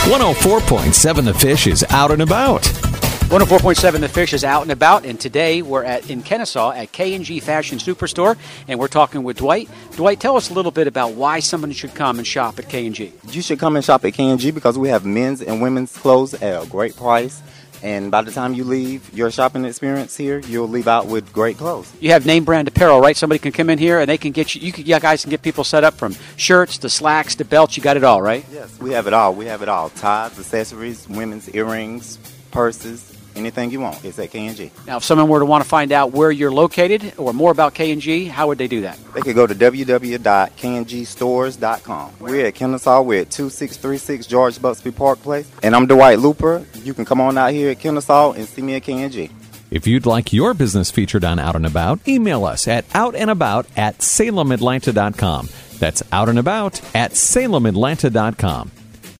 104.7 The Fish is out and about. 104.7 The Fish is out and about, and today we're in Kennesaw at K&G Fashion Superstore, and we're talking with Dwight. Dwight, tell us a little bit about why someone should come and shop at K&G. You should come and shop at K&G because we have men's and women's clothes at a great price. And by the time you leave your shopping experience here, you'll leave out with great clothes. You have name brand apparel, right? Somebody can come in here and they can get you guys can get people set up from shirts to slacks to belts. You got it all, right? Yes, we have it all. We have it all. Ties, accessories, women's earrings, purses, anything you want. It's at K&G. Now, if someone were to want to find out where you're located or more about K&G, how would they do that? They could go to www.kngstores.com. We're at Kennesaw. We're at 2636 George Buxby Park Place. And I'm Dwight Looper. You can come on out here at Kennesaw and see me at K&G. If you'd like your business featured on Out and About, email us at outandabout@SalemAtlanta.com. That's outandabout@SalemAtlanta.com.